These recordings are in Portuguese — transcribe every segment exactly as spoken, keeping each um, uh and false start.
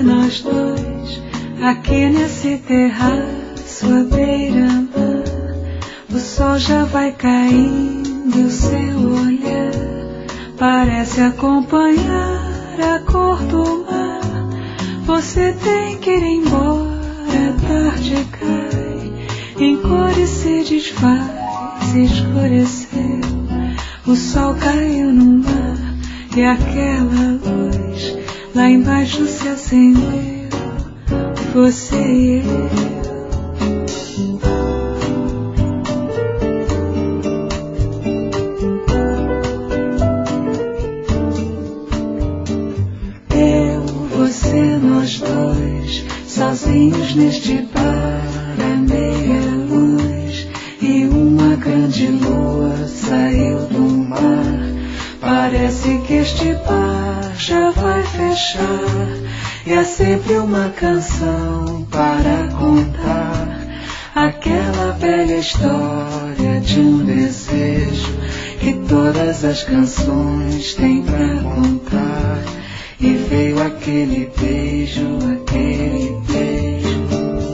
você, nós dois, aqui nesse terraço à beira-mar. O sol já vai caindo e o seu olhar parece acompanhar a cor do mar. Você tem que ir embora, a tarde cai, em cores se desfaz, escureceu. O sol caiu no mar e aquela luz lá embaixo se acendeu. Você e eu. Nós dois, sozinhos neste bar à meia luz, e uma grande lua saiu do mar. Parece que este bar já vai fechar, e há sempre uma canção para contar, aquela velha história de um desejo que todas as canções têm pra contar. E veio aquele beijo, aquele beijo.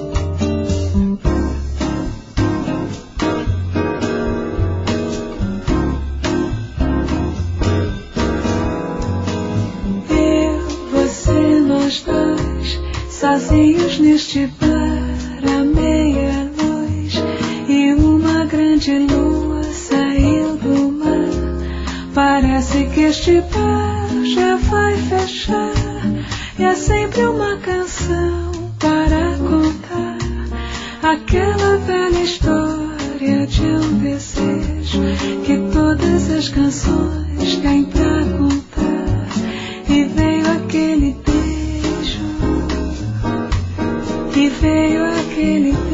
Eu, você, nós dois, sozinhos neste bar à meia luz, e uma grande lua saiu do mar. Parece que este bar já vai fechar, e há sempre uma canção para contar, aquela velha história de um desejo que todas as canções têm pra contar. E veio aquele beijo, e veio aquele beijo.